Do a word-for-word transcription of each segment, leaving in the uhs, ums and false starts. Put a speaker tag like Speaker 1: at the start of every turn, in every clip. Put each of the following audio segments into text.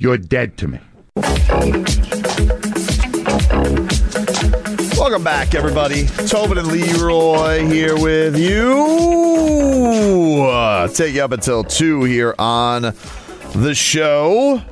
Speaker 1: You're dead to me.
Speaker 2: Welcome back, everybody. Tobin and Leroy here with you. Uh, take you up until two here on the show.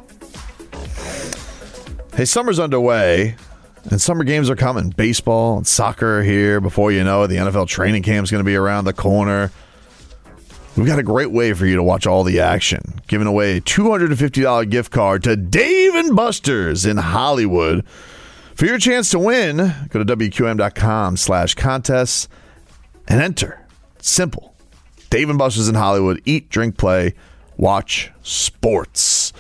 Speaker 2: Hey, summer's underway, and summer games are coming. Baseball and soccer are here. Before you know it, the N F L training camp is going to be around the corner. We've got a great way for you to watch all the action. Giving away a two hundred fifty dollars gift card to Dave and Buster's in Hollywood. For your chance to win, go to W Q M dot com slash contests and enter. Simple. Dave and Buster's in Hollywood. Eat, drink, play, watch sports.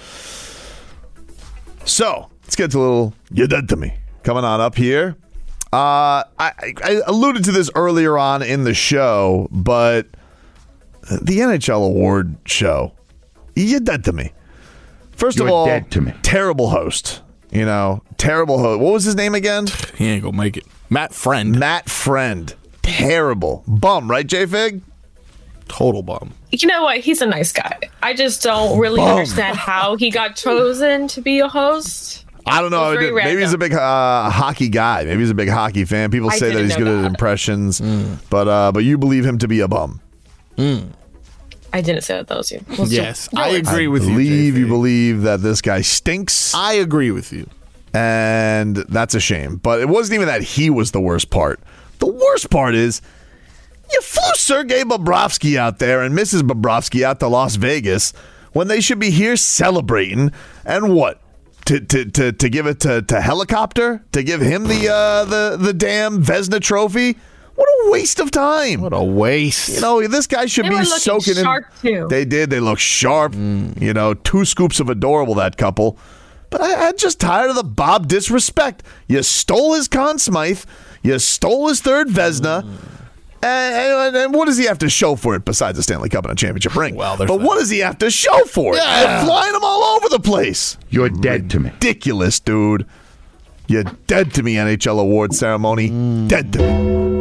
Speaker 2: So, let's get to a little You Dead to Me coming on up here. Uh, I, I alluded to this earlier on in the show, but the N H L award show, you're dead to me. First
Speaker 1: You're
Speaker 2: of all,
Speaker 1: dead to me.
Speaker 2: Terrible host. You know, terrible host. What was his name again?
Speaker 3: He ain't gonna make it. Matt Friend.
Speaker 2: Matt Friend. Terrible. Bum, right, J-Fig?
Speaker 3: Total bum.
Speaker 4: You know what? He's a nice guy. I just don't really
Speaker 2: Bum.
Speaker 4: understand how he got chosen to be a host.
Speaker 2: I don't know.
Speaker 4: It's very
Speaker 2: Maybe he's a
Speaker 4: random.
Speaker 2: big uh, hockey guy. Maybe he's a big hockey fan. People
Speaker 4: I
Speaker 2: say that
Speaker 4: didn't
Speaker 2: he's
Speaker 4: know
Speaker 2: good at
Speaker 4: that.
Speaker 2: impressions, but uh, but you believe him to be a bum.
Speaker 4: I didn't say that. That was you. Well,
Speaker 3: Yes,
Speaker 4: so-
Speaker 3: I agree with you.
Speaker 2: believe you
Speaker 3: J F A.
Speaker 2: believe that this guy stinks.
Speaker 3: I agree with you.
Speaker 2: And that's a shame. But it wasn't even that he was the worst part. The worst part is you flew Sergei Bobrovsky out there and Missus Bobrovsky out to Las Vegas when they should be here celebrating. And what? To to to, to give it to, to Helicopter? To give him the uh, the the damn Vezina trophy? What a waste of time.
Speaker 3: What a waste.
Speaker 2: You know, this guy should
Speaker 4: They
Speaker 2: be
Speaker 4: were looking
Speaker 2: soaking
Speaker 4: sharp,
Speaker 2: in.
Speaker 4: too.
Speaker 2: They did. They look sharp. You know, two scoops of adorable, that couple. But I, I'm just tired of the Bob disrespect. You stole his Conn Smythe. You stole his third Vezina. And, and, and what does he have to show for it besides a Stanley Cup and a championship ring?
Speaker 3: Well, there's
Speaker 2: but
Speaker 3: that.
Speaker 2: what does he have to show for it?
Speaker 3: Yeah.
Speaker 2: You're flying him all over the place.
Speaker 1: You're dead to me.
Speaker 2: Ridiculous, dude. You're dead to me, N H L award ceremony. Dead to me.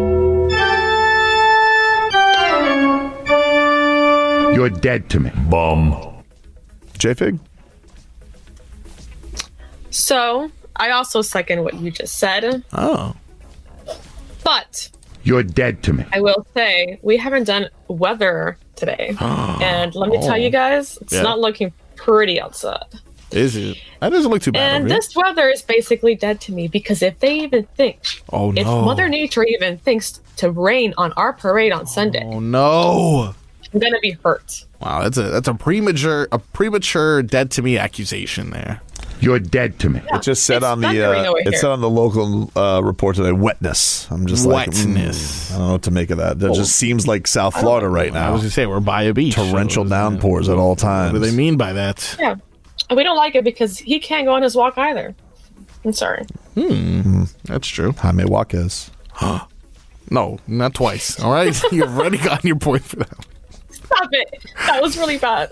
Speaker 1: You're dead to me.
Speaker 2: Bum. J-Fig?
Speaker 4: So I also second what you just said,
Speaker 3: Oh.
Speaker 4: but
Speaker 1: You're dead to me.
Speaker 4: I will say we haven't done weather today, and let me tell you guys, it's
Speaker 3: Yeah.
Speaker 4: not looking pretty outside.
Speaker 3: Is it? That doesn't look too bad.
Speaker 4: And
Speaker 3: over here.
Speaker 4: this weather is basically dead to me because if they even think,
Speaker 3: Oh,
Speaker 4: if
Speaker 3: no.
Speaker 4: Mother Nature even thinks to rain on our parade on Sunday,
Speaker 3: Oh no.
Speaker 4: I'm gonna be hurt.
Speaker 3: Wow, that's a that's a premature a premature dead to me accusation there.
Speaker 1: You're dead to me.
Speaker 2: It just said
Speaker 4: It's
Speaker 2: on the
Speaker 4: thundering
Speaker 2: uh,
Speaker 4: over
Speaker 2: it
Speaker 4: here.
Speaker 2: said on the local uh, report today, wetness. I'm just like,
Speaker 3: Wetness.
Speaker 2: mm, I don't know what to make of that. That just seems like South Florida right
Speaker 3: I
Speaker 2: now.
Speaker 3: was gonna say we're by a beach.
Speaker 2: Torrential
Speaker 3: so,
Speaker 2: downpours at all times.
Speaker 3: What do they mean by that?
Speaker 4: Yeah, and we don't like it because he can't go on his walk either. I'm sorry.
Speaker 3: That's true.
Speaker 2: Jaime Jaquez.
Speaker 3: No, not twice. All right, you've already gotten your point for that.
Speaker 4: Stop it. That was really bad.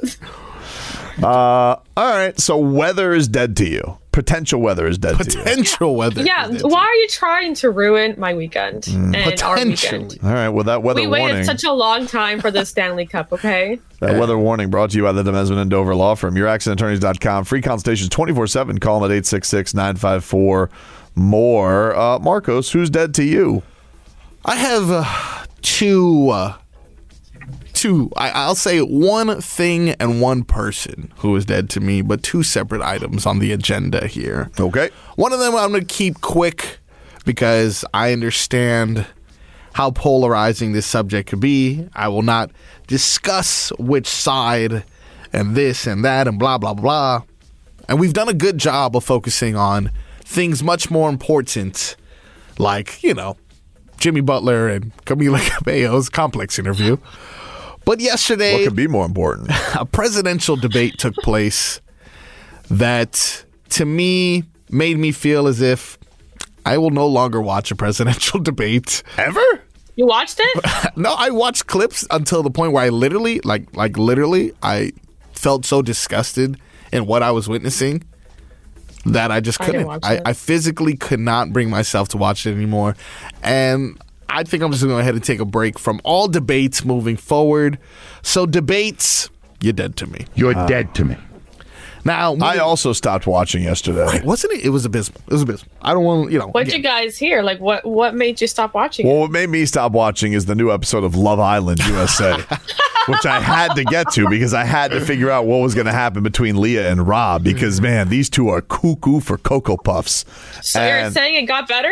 Speaker 2: All right, so weather is dead to you. Potential weather is dead to you.
Speaker 3: Potential weather.
Speaker 4: Yeah,
Speaker 3: is dead.
Speaker 4: why are you trying to ruin my weekend and our
Speaker 3: Potentially.
Speaker 4: weekend?
Speaker 2: All right, well, that weather
Speaker 4: We waited
Speaker 2: warning.
Speaker 4: such a long time for the Stanley Cup, okay?
Speaker 2: That weather warning brought to you by the Demesman and Dover Law Firm. Your accident attorneys dot com. Free consultations twenty-four seven. Call them at eight six six, nine five four, more. Uh, Marcos, who's dead to you?
Speaker 3: I have uh, two, uh, two. I, I'll say one thing and one person who is dead to me, but two separate items on the agenda here.
Speaker 2: Okay.
Speaker 3: One of them I'm going to keep quick because I understand how polarizing this subject could be. I will not discuss which side and this and that and blah, blah, blah. And we've done a good job of focusing on things much more important, like, you know, Jimmy Butler and Camila Cabello's complex interview. But yesterday,
Speaker 2: What could be more important?
Speaker 3: a presidential debate took place that, to me, made me feel as if I will no longer watch a presidential debate.
Speaker 2: Ever?
Speaker 4: You watched it?
Speaker 3: No, I watched clips until the point where I literally, like, like literally, I felt so disgusted in what I was witnessing that I just
Speaker 4: I didn't
Speaker 3: couldn't.
Speaker 4: watch
Speaker 3: I,
Speaker 4: it.
Speaker 3: I physically could not bring myself to watch it anymore. And I think I'm just going to go ahead and take a break from all debates moving forward. So debates, you're dead to me.
Speaker 1: You're dead to me.
Speaker 3: Now,
Speaker 2: I also stopped watching yesterday.
Speaker 3: wasn't it? It was abysmal. It was abysmal. I don't want to, you know.
Speaker 4: What'd you guys hear? Like, what what made you stop watching
Speaker 2: Well,
Speaker 4: it?
Speaker 2: what made me stop watching is the new episode of Love Island U S A, which I had to get to because I had to figure out what was going to happen between Leah and Rob because, man, these two are cuckoo for Cocoa Puffs.
Speaker 4: So you're
Speaker 2: And
Speaker 4: saying it got better?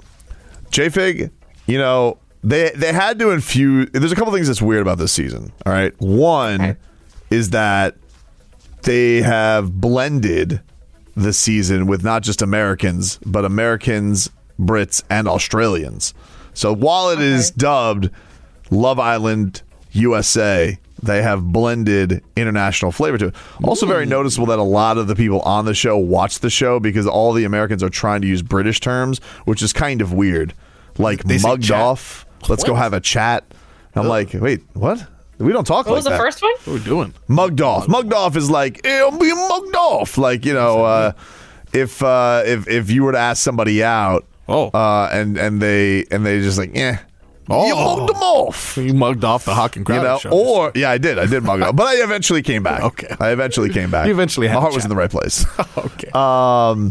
Speaker 2: J-Fig, you know, they they had to infuse. There's a couple things that's weird about this season. All right. One is that they have blended the season with not just Americans, but Americans, Brits, and Australians. So while it is
Speaker 4: Okay.
Speaker 2: dubbed Love Island U S A, they have blended international flavor to it. Also very noticeable that a lot of the people on the show watch the show because all the Americans are trying to use British terms, which is kind of weird. Like
Speaker 3: They say
Speaker 2: mugged
Speaker 3: chat.
Speaker 2: off. Let's go
Speaker 3: What?
Speaker 2: have a chat. I'm like, wait, what? We don't talk
Speaker 4: What
Speaker 2: like
Speaker 4: was the
Speaker 2: that.
Speaker 4: first one?
Speaker 3: What are we doing?
Speaker 2: Mugged off. Mugged off is like, hey, I'm being mugged off. Like, you know, uh, if uh, if if you were to ask somebody out,
Speaker 3: Oh.
Speaker 2: uh, and and they and they just like, yeah,
Speaker 3: Oh.
Speaker 2: you mugged them off.
Speaker 3: You mugged off the Hawk and
Speaker 2: You
Speaker 3: Crowder
Speaker 2: know,
Speaker 3: show.
Speaker 2: or yeah, I did, I did mug off, but I eventually came back.
Speaker 3: Okay.
Speaker 2: I eventually came back.
Speaker 3: You eventually had
Speaker 2: my
Speaker 3: a
Speaker 2: heart was
Speaker 3: chat.
Speaker 2: in the right place.
Speaker 3: okay.
Speaker 2: Um,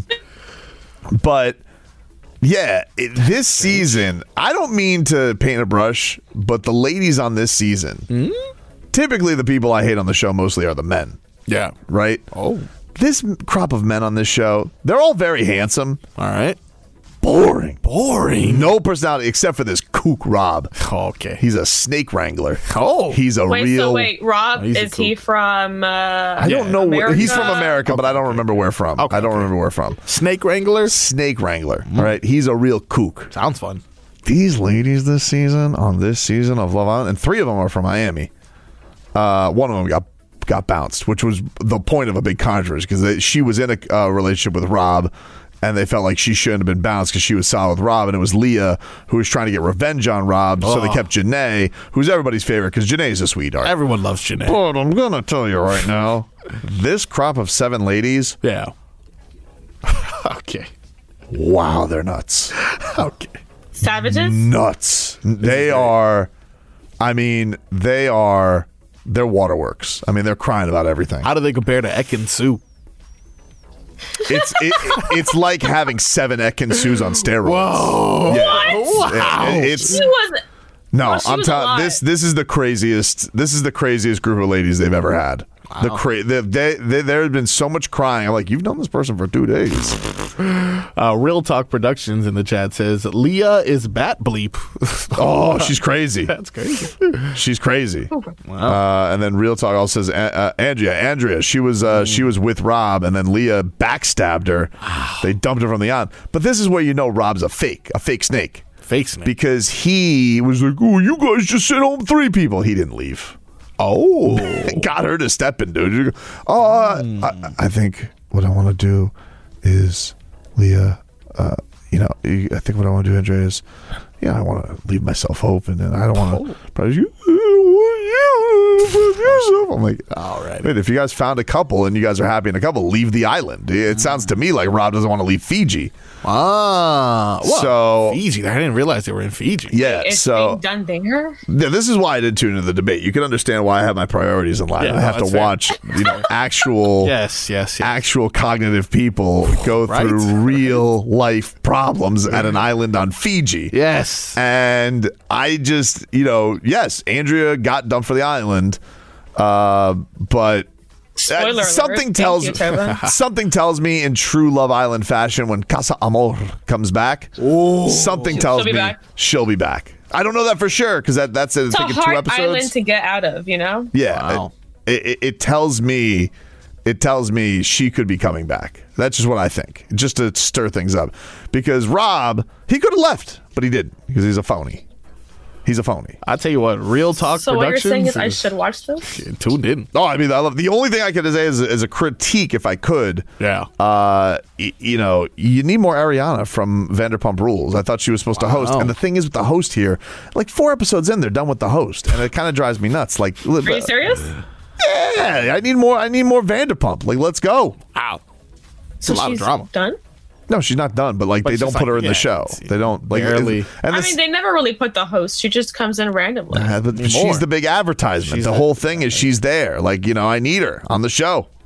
Speaker 2: but yeah, it, this season, I don't mean to paint a brush, but the ladies on this season,
Speaker 3: Hmm?
Speaker 2: typically the people I hate on the show mostly are the men,
Speaker 3: yeah.
Speaker 2: right?
Speaker 3: Oh.
Speaker 2: This crop of men on this show, they're all very handsome.
Speaker 3: All right.
Speaker 2: Boring.
Speaker 3: Boring.
Speaker 2: No personality except for this kook Rob.
Speaker 3: Okay.
Speaker 2: He's a snake wrangler.
Speaker 3: Oh.
Speaker 2: He's a
Speaker 4: Wait,
Speaker 2: real.
Speaker 4: so wait, Rob,
Speaker 3: he's a
Speaker 4: is he from uh
Speaker 2: I don't know where he's from America, but I don't remember where from.
Speaker 3: Okay,
Speaker 2: I don't
Speaker 3: okay.
Speaker 2: remember where from.
Speaker 3: Snake Wrangler.
Speaker 2: Snake wrangler. All right, he's a real kook.
Speaker 3: Sounds fun.
Speaker 2: These ladies this season on this season of Love Island, and three of them are from Miami. Uh, one of them got got bounced, which was the point of a big controversy because she was in a uh, relationship with Rob, and they felt like she shouldn't have been bounced because she was solid with Rob, and it was Leah who was trying to get revenge on Rob, so they
Speaker 3: Oh.
Speaker 2: kept Janae, who's everybody's favorite because Janae's a sweetheart.
Speaker 3: Everyone loves Janae.
Speaker 2: But I'm gonna tell you right now, this crop of seven ladies,
Speaker 3: Yeah. okay.
Speaker 2: wow, they're nuts.
Speaker 3: Okay.
Speaker 4: Savages?
Speaker 2: Nuts. They are, I mean, they are, they're waterworks. I mean, they're crying about everything.
Speaker 3: How do they compare to Ekin Sue?
Speaker 2: It's it, it's like having seven Ekin-Sus on steroids.
Speaker 3: Whoa.
Speaker 2: Yeah.
Speaker 3: Wow.
Speaker 2: It- it's
Speaker 4: She was
Speaker 2: no,
Speaker 4: well, she
Speaker 2: I'm
Speaker 4: was
Speaker 2: telling
Speaker 4: alive.
Speaker 2: this. This is the craziest. This is the craziest group of ladies they've ever had. The cra- they, they, they, there had been so much crying. I'm like, you've known this person for two days.
Speaker 3: Uh, Real Talk Productions in the chat says Leah is bat bleep.
Speaker 2: Oh, she's crazy.
Speaker 3: That's crazy.
Speaker 2: She's crazy. Uh, and then Real Talk also says uh, uh, Andrea. Andrea. She was uh, she was with Rob, and then Leah backstabbed her. They dumped her from the island. But this is where you know Rob's a fake, a fake snake,
Speaker 3: Fake snake.
Speaker 2: because he was like, "Oh, you guys just sent home three people." He didn't leave.
Speaker 3: oh.
Speaker 2: Got her to step in, dude. Oh, uh, I, I think what I want to do is Leah. Uh, you know, I think what I want to do, Andrea, is yeah, I want to leave myself open, and I don't want to. But you, yourself. I'm like,
Speaker 3: All right.
Speaker 2: wait, if you guys found a couple and you guys are happy in a couple, leave the island. It sounds to me like Rob doesn't want to leave Fiji.
Speaker 3: Ah. Well,
Speaker 2: So-
Speaker 3: Fiji. I didn't realize they were in Fiji.
Speaker 2: Yeah,
Speaker 4: it's
Speaker 2: so
Speaker 4: being done there.
Speaker 2: yeah, this is why I did tune into the debate. You can understand why I have my priorities in life.
Speaker 3: Yeah,
Speaker 2: I
Speaker 3: no,
Speaker 2: have to
Speaker 3: that's fair.
Speaker 2: watch, you know, actual.
Speaker 3: Yes, yes, yes.
Speaker 2: actual cognitive people go
Speaker 3: Right.
Speaker 2: through real life problems at an island on Fiji.
Speaker 3: Yes.
Speaker 2: And I just, you know, yes, Andrea got dumped for the island, uh, but
Speaker 4: Spoiler
Speaker 2: uh,
Speaker 4: alert.
Speaker 2: something
Speaker 4: Thank
Speaker 2: tells
Speaker 4: you, Toba.
Speaker 2: something tells me in true Love Island fashion when Casa Amor comes back, something tells
Speaker 4: be
Speaker 2: me
Speaker 4: back.
Speaker 2: she'll be back. I don't know that for sure because that that's I
Speaker 4: It's a
Speaker 2: think in two
Speaker 4: hard
Speaker 2: episodes.
Speaker 4: island to get out of, you know?
Speaker 2: Yeah,
Speaker 3: Wow.
Speaker 2: it, it, it tells me, it tells me she could be coming back. That's just what I think, just to stir things up. Because Rob, he could have left, but he didn't because he's a phony. He's a phony.
Speaker 3: I tell you what, Real Talk
Speaker 4: So what you're
Speaker 3: Productions.
Speaker 4: saying is I should watch this?
Speaker 3: Tuned in.
Speaker 2: Oh, I mean, I love the only thing I could say is, is a critique, if I could.
Speaker 3: Yeah.
Speaker 2: Uh, y- you know, you need more Ariana from Vanderpump Rules. I thought she was supposed to host,
Speaker 3: Wow.
Speaker 2: and the thing is with the host here, like four episodes in, they're done with the host, and it kind of drives me nuts. Like,
Speaker 4: Are you serious?
Speaker 2: yeah, I need more. I need more Vanderpump. Like, let's go.
Speaker 3: Wow.
Speaker 4: So
Speaker 3: a lot of
Speaker 4: she's
Speaker 3: drama.
Speaker 4: done?
Speaker 2: No, she's not done, but like
Speaker 3: But
Speaker 2: they
Speaker 3: it's
Speaker 2: don't
Speaker 3: just
Speaker 2: put
Speaker 3: like,
Speaker 2: her in
Speaker 3: yeah,
Speaker 2: the show.
Speaker 3: it's
Speaker 2: They don't like
Speaker 3: barely-
Speaker 2: And
Speaker 4: I
Speaker 2: this,
Speaker 4: mean, they never really put the host. She just comes in randomly.
Speaker 2: uh, but
Speaker 3: Anymore.
Speaker 2: she's the big advertisement.
Speaker 3: She's
Speaker 2: the
Speaker 3: a-
Speaker 2: whole thing is she's there. Like, you know, I need her on the show.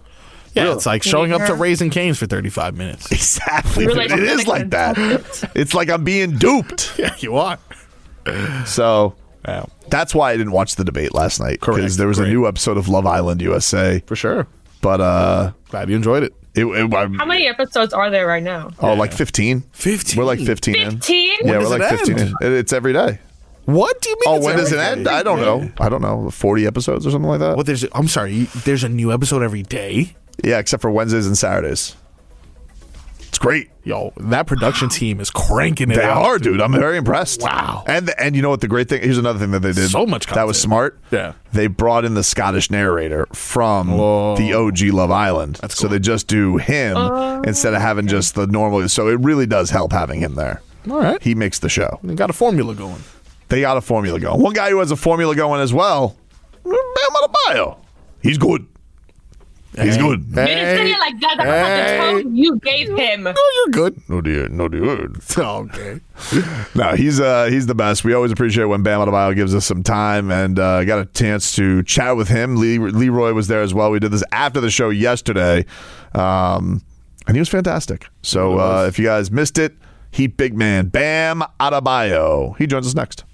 Speaker 3: Yeah,
Speaker 2: Really.
Speaker 3: it's like showing up to
Speaker 4: Yeah.
Speaker 3: Raising Cane's for thirty-five minutes.
Speaker 2: Exactly.
Speaker 4: Really
Speaker 2: dude. It is like that. It's like I'm being duped.
Speaker 3: Yeah, you are.
Speaker 2: So
Speaker 3: Yeah,
Speaker 2: that's why I didn't watch the debate last night.
Speaker 3: Correct.
Speaker 2: Because there was
Speaker 3: Great.
Speaker 2: a new episode of Love Island U S A.
Speaker 3: for sure.
Speaker 2: But, uh,
Speaker 3: Glad you enjoyed it.
Speaker 2: it, it, I,
Speaker 4: How many episodes are there right now?
Speaker 2: oh, like fifteen.
Speaker 3: fifteen.
Speaker 2: We're like fifteen in.
Speaker 4: Fifteen?
Speaker 2: Yeah,
Speaker 3: does
Speaker 2: we're like
Speaker 3: it
Speaker 2: fifteen
Speaker 3: end?
Speaker 2: in. It- It's every day.
Speaker 3: What do you mean?
Speaker 2: Oh,
Speaker 3: it's
Speaker 2: when does it
Speaker 3: every
Speaker 2: end?
Speaker 3: day?
Speaker 2: I don't know. I don't know. forty episodes or something like that?
Speaker 3: Well, there's. I'm sorry. you- There's a new episode every day.
Speaker 2: Yeah, except for Wednesdays and Saturdays. It's great.
Speaker 3: Yo, that production team is cranking it
Speaker 2: They
Speaker 3: out.
Speaker 2: are, dude. I'm very impressed.
Speaker 3: Wow.
Speaker 2: And and you know what the great thing? Here's another thing that they did.
Speaker 3: So much
Speaker 2: that was
Speaker 3: content.
Speaker 2: smart.
Speaker 3: Yeah.
Speaker 2: They brought in the Scottish narrator from
Speaker 3: Whoa.
Speaker 2: the O G Love Island.
Speaker 3: That's
Speaker 2: So
Speaker 3: cool.
Speaker 2: they just do him instead of having just the normal. So it really does help having him there.
Speaker 3: All right.
Speaker 2: He makes the show.
Speaker 3: They got a formula going.
Speaker 2: They got a formula going. One guy who has a formula going as well, Bam Adebayo. He's good. He's
Speaker 3: Hey.
Speaker 2: good.
Speaker 4: You didn't say it like that. That was
Speaker 3: Hey.
Speaker 4: like the tone you gave him.
Speaker 3: Oh, you're good.
Speaker 2: No dear, no dear.
Speaker 3: Okay.
Speaker 2: No, he's uh he's the best. We always appreciate when Bam Adebayo gives us some time, and uh, got a chance to chat with him. Lee, Leroy was there as well. We did this after the show yesterday, um, and he was fantastic. So uh, if you guys missed it, he big man Bam Adebayo. He joins us next.